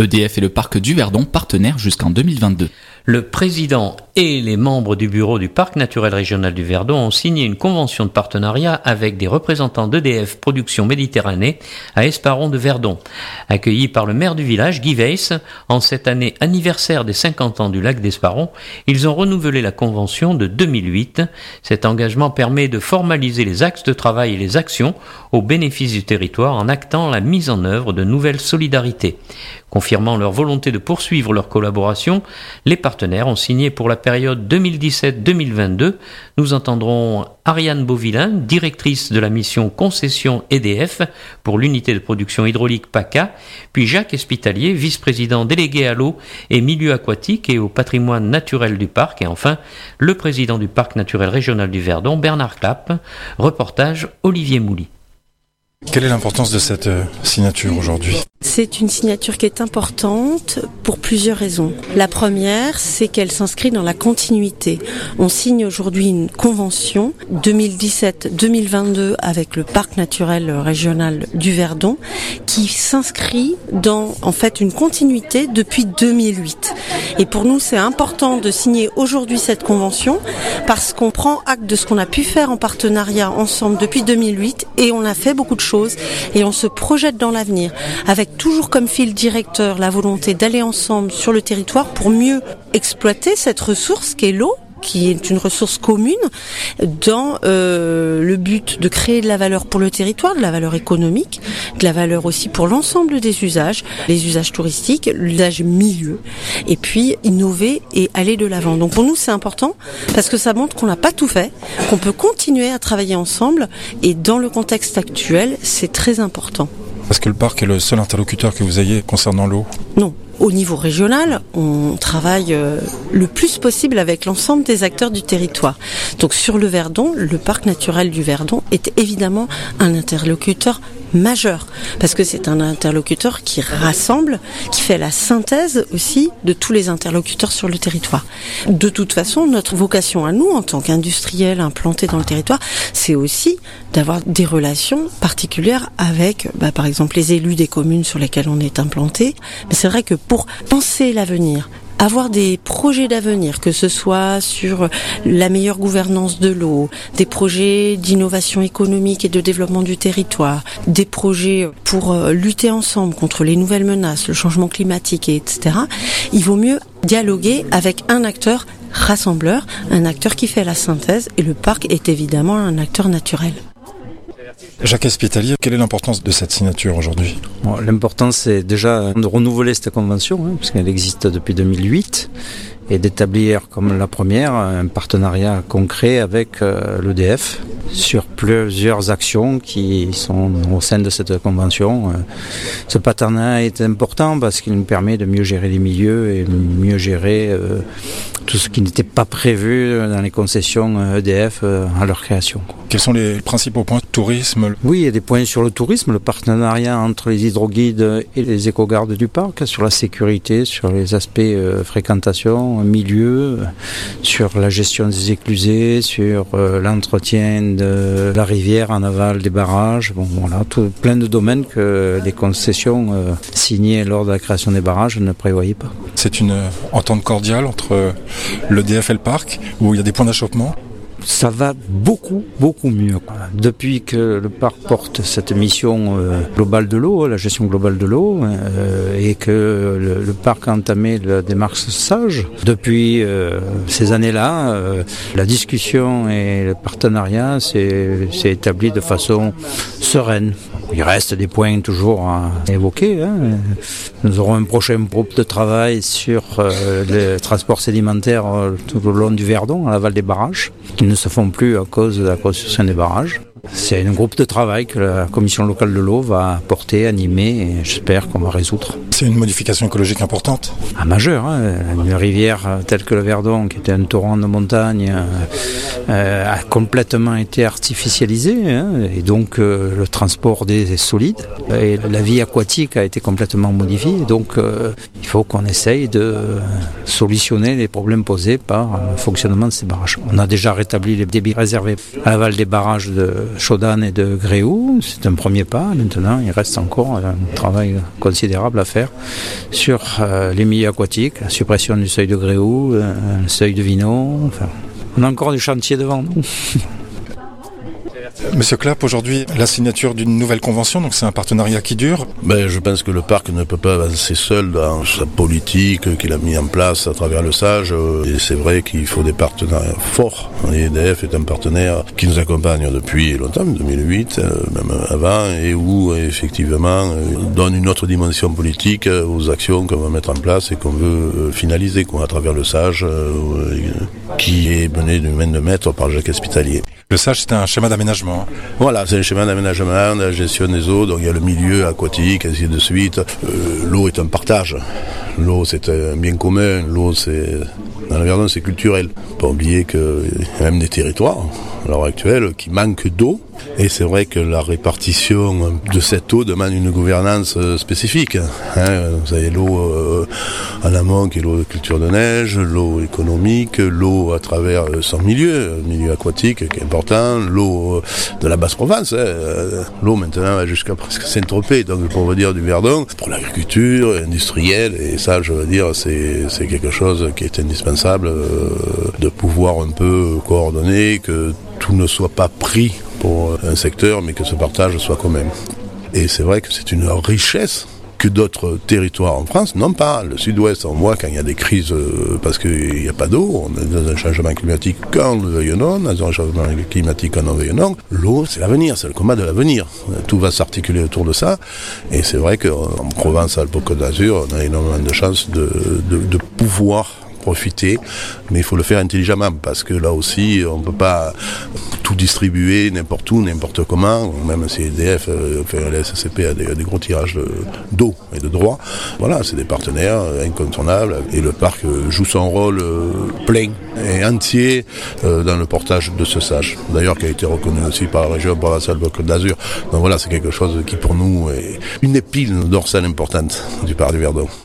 EDF et le parc du Verdon partenaires jusqu'en 2022. Le président et les membres du bureau du parc naturel régional du Verdon ont signé une convention de partenariat avec des représentants d'EDF Production Méditerranée à Esparon de Verdon. Accueillis par le maire du village, Guy Weiss, en cette année anniversaire des 50 ans du lac d'Esparon, ils ont renouvelé la convention de 2008. Cet engagement permet de formaliser les axes de travail et les actions au bénéfice du territoire en actant la mise en œuvre de nouvelles solidarités. Confirmant leur volonté de poursuivre leur collaboration, les partenaires ont signé pour la période 2017-2022. Nous entendrons Ariane Beauvillain, directrice de la mission concession EDF pour l'unité de production hydraulique PACA, puis Jacques Espitalier, vice-président délégué à l'eau et milieu aquatique et au patrimoine naturel du parc, et enfin le président du parc naturel régional du Verdon, Bernard Clapp. Reportage Olivier Mouly. Quelle est l'importance de cette signature aujourd'hui ? C'est une signature qui est importante pour plusieurs raisons. La première, c'est qu'elle s'inscrit dans la continuité. On signe aujourd'hui une convention 2017-2022 avec le parc naturel régional du Verdon qui s'inscrit dans en fait une continuité depuis 2008. Et pour nous, c'est important de signer aujourd'hui cette convention parce qu'on prend acte de ce qu'on a pu faire en partenariat ensemble depuis 2008 et on a fait beaucoup de choses et on se projette dans l'avenir avec toujours comme fil directeur la volonté d'aller ensemble sur le territoire pour mieux exploiter cette ressource qu'est l'eau, qui est une ressource commune, dans le but de créer de la valeur pour le territoire, de la valeur économique, de la valeur aussi pour l'ensemble des usages, les usages touristiques, l'usage milieu, et puis innover et aller de l'avant. Donc pour nous c'est important parce que ça montre qu'on n'a pas tout fait, qu'on peut continuer à travailler ensemble, et dans le contexte actuel, c'est très important. Est-ce que le parc est le seul interlocuteur que vous ayez concernant l'eau ? Non. Au niveau régional, on travaille le plus possible avec l'ensemble des acteurs du territoire. Donc sur le Verdon, le parc naturel du Verdon est évidemment un interlocuteur majeur, parce que c'est un interlocuteur qui rassemble, qui fait la synthèse aussi de tous les interlocuteurs sur le territoire. De toute façon, notre vocation à nous, en tant qu'industriels implantés dans le territoire, c'est aussi d'avoir des relations particulières avec, par exemple, les élus des communes sur lesquelles on est implanté. Mais c'est vrai que pour penser l'avenir, avoir des projets d'avenir, que ce soit sur la meilleure gouvernance de l'eau, des projets d'innovation économique et de développement du territoire, des projets pour lutter ensemble contre les nouvelles menaces, le changement climatique, etc., il vaut mieux dialoguer avec un acteur rassembleur, un acteur qui fait la synthèse, et le parc est évidemment un acteur naturel. Jacques Espitalier, quelle est l'importance de cette signature aujourd'hui ? L'importance, c'est déjà de renouveler cette convention, puisqu'elle existe depuis 2008, et d'établir comme la première un partenariat concret avec l'EDF sur plusieurs actions qui sont au sein de cette convention. Ce partenariat est important parce qu'il nous permet de mieux gérer les milieux et mieux gérer tout ce qui n'était pas prévu dans les concessions EDF à leur création. Quels sont les principaux points ? Tourisme ? Oui, il y a des points sur le tourisme, le partenariat entre les hydroguides et les éco-gardes du parc, sur la sécurité, sur les aspects fréquentation, milieu, sur la gestion des éclusés, sur l'entretien de la rivière en aval des barrages. Bon, voilà, plein de domaines que les concessions signées lors de la création des barrages ne prévoyaient pas. C'est une entente cordiale entre l'EDF et le parc, où il y a des points d'achoppement ? Ça va beaucoup mieux. Depuis que le parc porte cette mission globale de l'eau, la gestion globale de l'eau, et que le parc a entamé la démarche sage, depuis ces années-là, la discussion et le partenariat s'est établi de façon sereine. Il reste des points toujours à évoquer. Nous aurons un prochain groupe de travail sur le transport sédimentaire tout au long du Verdon, à l'aval des barrages, qui ne se font plus à cause de la construction des barrages. C'est un groupe de travail que la commission locale de l'eau va porter, animer, et j'espère qu'on va résoudre. C'est une modification écologique importante ? Majeure. Une rivière telle que le Verdon, qui était un torrent de montagne, a complètement été artificialisée, et donc le transport est solide, et la vie aquatique a été complètement modifiée, donc il faut qu'on essaye de solutionner les problèmes posés par le fonctionnement de ces barrages. On a déjà rétabli les débits réservés à l'aval des barrages de Chaudane et de Gréoux. C'est un premier pas. Maintenant, il reste encore un travail considérable à faire sur les milieux aquatiques, la suppression du seuil de Gréoux, le seuil de Vinot. Enfin, on a encore du chantier devant nous. Monsieur Clapp, aujourd'hui, la signature d'une nouvelle convention, donc c'est un partenariat qui dure. Je pense que le parc ne peut pas avancer seul dans sa politique qu'il a mis en place à travers le SAGE. Et c'est vrai qu'il faut des partenaires forts. Et EDF est un partenaire qui nous accompagne depuis longtemps, 2008, même avant, et où effectivement donne une autre dimension politique aux actions qu'on va mettre en place et qu'on veut finaliser à travers le SAGE, qui est mené de main de maître par Jacques Espitalier. Le SAGE, c'est un schéma d'aménagement. Voilà, c'est un schéma d'aménagement, de la gestion des eaux, donc il y a le milieu aquatique, ainsi de suite. L'eau est un partage. L'eau, c'est un bien commun. L'eau, dans le Verdon, c'est culturel. Pas oublier qu'il y a même des territoires, à l'heure actuelle, qui manquent d'eau. Et c'est vrai que la répartition de cette eau demande une gouvernance spécifique. Vous avez l'eau en amont qui est l'eau de culture de neige, l'eau économique, l'eau à travers son milieu aquatique qui est important, l'eau de la Basse-Provence. L'eau maintenant va jusqu'à presque Saint-Tropez, donc pour vous dire du Verdon, pour l'agriculture industrielle, et ça je veux dire c'est quelque chose qui est indispensable de pouvoir un peu coordonner, que tout ne soit pas pris pour un secteur, mais que ce partage soit commun. Et c'est vrai que c'est une richesse que d'autres territoires en France n'ont pas. Le sud-ouest, on voit quand il y a des crises parce qu'il n'y a pas d'eau, on est dans un changement climatique quand nous veuillons non, dans un changement climatique quand nous veuillons non. L'eau, c'est l'avenir, c'est le combat de l'avenir. Tout va s'articuler autour de ça. Et c'est vrai qu'en Provence-Alpes-Côte d'Azur, on a énormément de chances de pouvoir profiter, mais il faut le faire intelligemment, parce que là aussi on ne peut pas tout distribuer n'importe où, n'importe comment, même si EDF, la SCP a des gros tirages d'eau et de droits. Voilà, c'est des partenaires incontournables, et le parc joue son rôle plein et entier dans le portage de ce SAGE, d'ailleurs qui a été reconnu aussi par la région Provence-Alpes-Côte d'Azur. Donc voilà, c'est quelque chose qui pour nous est une épine dorsale importante du parc du Verdon.